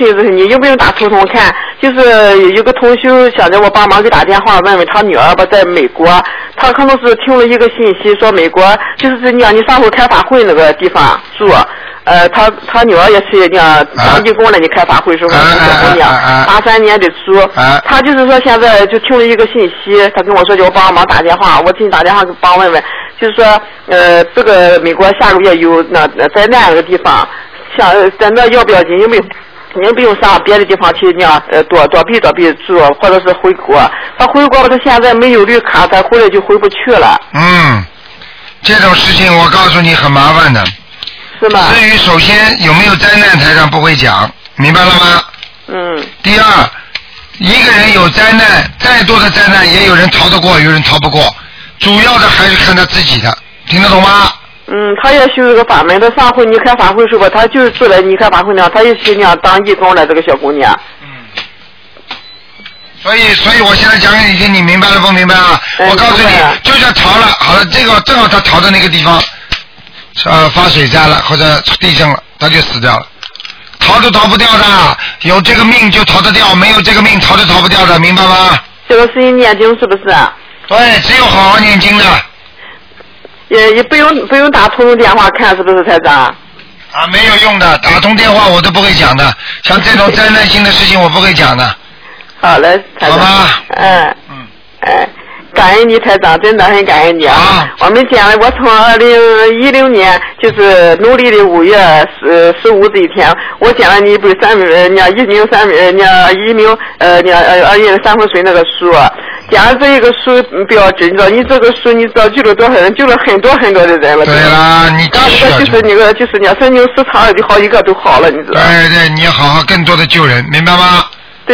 请示你，用不用打头痛看？就是有个同学想着我帮忙给打电话问问他女儿吧，在美国，他可能是听了一个信息说美国就是你上回开法会那个地方住。他女儿也是当义工了，你开法会时候小姑娘，83年的猪，他就是说现在就听了一个信息，他跟我说叫我帮忙打电话，我给你打电话帮问问，就是说这个美国下个月有灾难那个地方，像在那要不要紧，有没有？您不用上别的地方去躲避住，或者是回国。他回国了，他现在没有绿卡，他回来就回不去了。 这种事情我告诉你很麻烦的。 是吗？ 至于首先有没有灾难，台上不会讲，明白了吗？第二，一个人有灾难，再多的灾难也有人逃得过，有人逃不过，主要的还是看他自己的，听得懂吗？ 他也修这个法门，他上回你开法会时候，他就是住在你开法会那，他也是那样当义工了，这个小姑娘。 所以我现在讲给你听，你明白了不明白啊？我告诉你，就算逃了，好了，这个正好他逃的那个地方。发水灾了或者地震了，他就死掉了，逃都逃不掉的，有这个命就逃得掉，没有这个命逃都逃不掉的，明白吗？ 这个是念经是不是？ 对，只有好好念经的。 也不用打通电话看是不是台长？ 没有用的，打通电话我都不会讲的，像这种灾难性的事情我不会讲的。 好嘞，台长。 好吧。 感恩你台长，真的很感恩你啊！我们讲了，我从2010年就是农历的5月15这一天，我讲了你一本一鸣三分水那个书，讲了这一个书标志，你知道你这个书你知道救了多少人，救了很多很多的人了。 对啦，你刚才就是那个神经失常的好几个都好了，你知道。 对，你要好好更多的救人，明白吗？